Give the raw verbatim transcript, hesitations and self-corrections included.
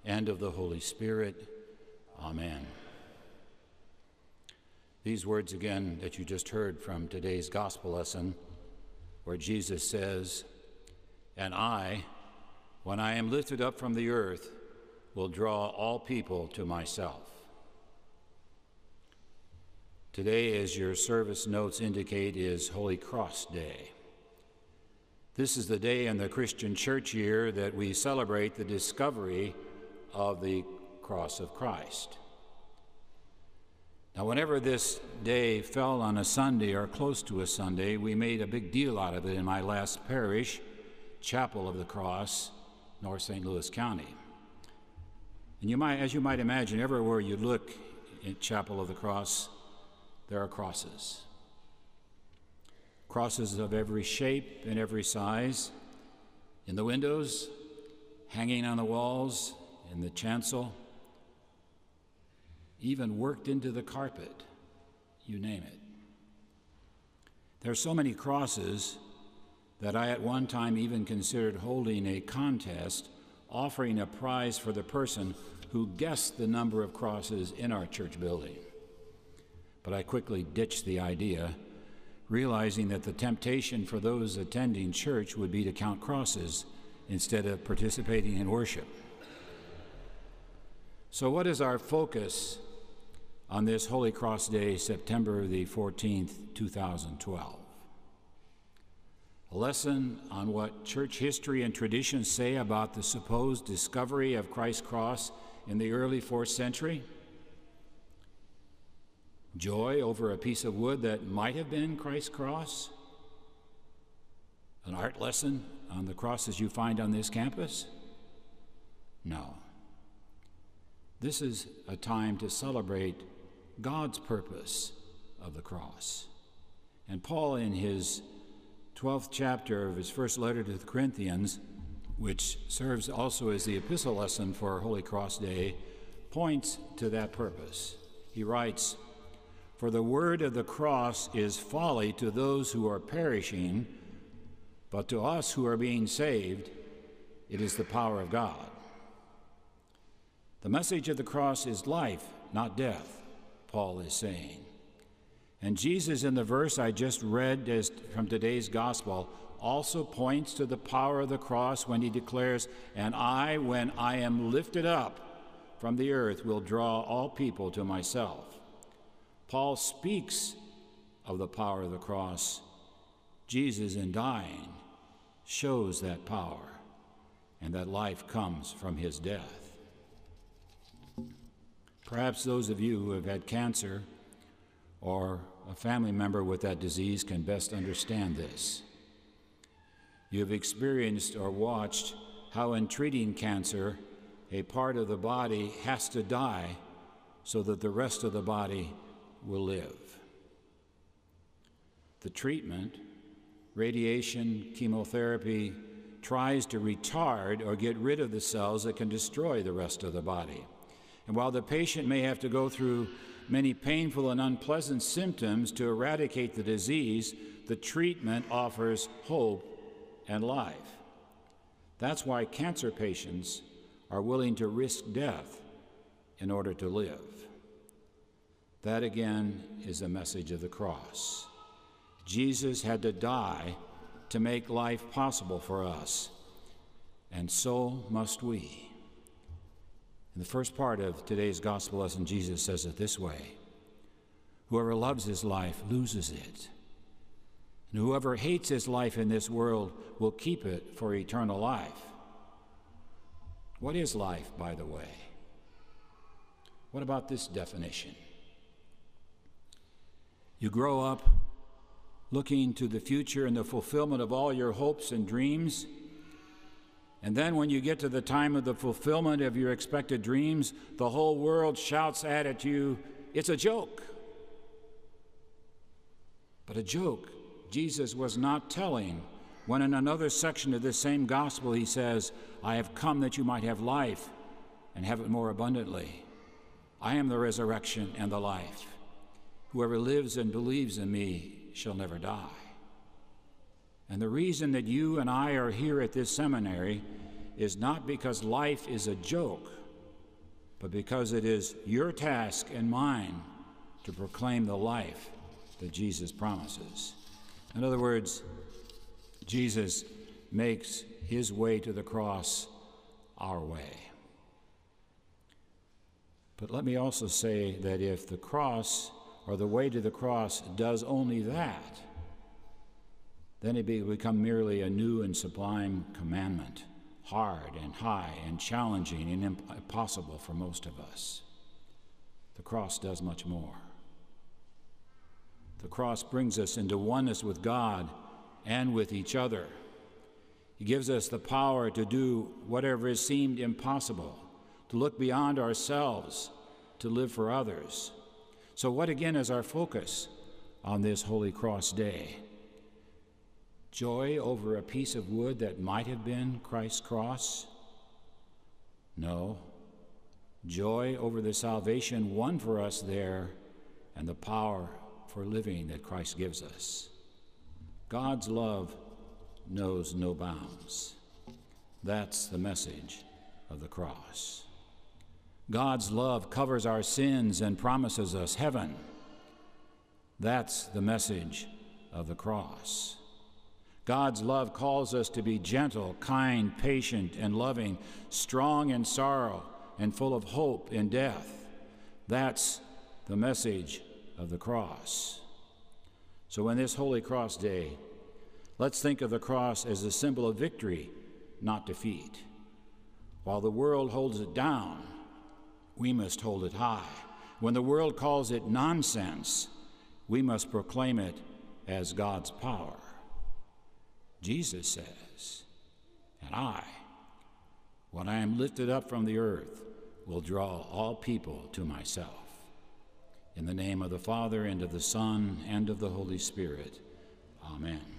and of the Holy Spirit. Amen. These words again that you just heard from today's gospel lesson, where Jesus says, "And I, when I am lifted up from the earth, will draw all people to myself." Today, as your service notes indicate, is Holy Cross Day. This is the day in the Christian church year that we celebrate the discovery of the cross of Christ. Now, whenever this day fell on a Sunday or close to a Sunday, we made a big deal out of it in my last parish, Chapel of the Cross, North Saint Louis County. And you might, as you might imagine, everywhere you look in Chapel of the Cross, there are crosses. Crosses of every shape and every size, in the windows, hanging on the walls, in the chancel, even worked into the carpet, you name it. There are so many crosses that I at one time even considered holding a contest, offering a prize for the person who guessed the number of crosses in our church building. But I quickly ditched the idea, realizing that the temptation for those attending church would be to count crosses instead of participating in worship. So what is our focus on this Holy Cross Day, September the fourteenth, two thousand twelve? A lesson on what church history and tradition say about the supposed discovery of Christ's cross in the early fourth century? Joy over a piece of wood that might have been Christ's cross? An art lesson on the crosses you find on this campus? No. This is a time to celebrate God's purpose of the cross. And Paul, in his twelfth chapter of his first letter to the Corinthians, which serves also as the epistle lesson for Holy Cross Day, points to that purpose. He writes, "For the word of the cross is folly to those who are perishing, but to us who are being saved, it is the power of God." The message of the cross is life, not death, Paul is saying. And Jesus, in the verse I just read as from today's gospel, also points to the power of the cross when he declares, "And I, when I am lifted up from the earth, will draw all people to myself." Paul speaks of the power of the cross. Jesus, in dying, shows that power, and that life comes from his death. Perhaps those of you who have had cancer or a family member with that disease can best understand this. You have experienced or watched how in treating cancer, a part of the body has to die so that the rest of the body will live. The treatment, radiation, chemotherapy, tries to retard or get rid of the cells that can destroy the rest of the body. And while the patient may have to go through many painful and unpleasant symptoms to eradicate the disease, the treatment offers hope and life. That's why cancer patients are willing to risk death in order to live. That again is the message of the cross. Jesus had to die to make life possible for us, and so must we. In the first part of today's gospel lesson, Jesus says it this way: "Whoever loves his life loses it, and whoever hates his life in this world will keep it for eternal life." What is life, by the way? What about this definition? You grow up looking to the future and the fulfillment of all your hopes and dreams, and then when you get to the time of the fulfillment of your expected dreams, the whole world shouts out at you, "It's a joke." But a joke Jesus was not telling when in another section of this same gospel he says, "I have come that you might have life and have it more abundantly. I am the resurrection and the life. Whoever lives and believes in me shall never die." And the reason that you and I are here at this seminary is not because life is a joke, but because it is your task and mine to proclaim the life that Jesus promises. In other words, Jesus makes his way to the cross our way. But let me also say that if the cross, or the way to the cross, does only that, then it will become merely a new and sublime commandment, hard and high and challenging and impossible for most of us. The cross does much more. The cross brings us into oneness with God and with each other. He gives us the power to do whatever has seemed impossible, to look beyond ourselves, to live for others. So what again is our focus on this Holy Cross Day? Joy over a piece of wood that might have been Christ's cross? No. Joy over the salvation won for us there and the power for living that Christ gives us. God's love knows no bounds. That's the message of the cross. God's love covers our sins and promises us heaven. That's the message of the cross. God's love calls us to be gentle, kind, patient, and loving, strong in sorrow, and full of hope in death. That's the message of the cross. So in this Holy Cross Day, let's think of the cross as a symbol of victory, not defeat. While the world holds it down, we must hold it high. When the world calls it nonsense, we must proclaim it as God's power. Jesus says, "And I, when I am lifted up from the earth, will draw all people to myself." In the name of the Father, and of the Son, and of the Holy Spirit. Amen.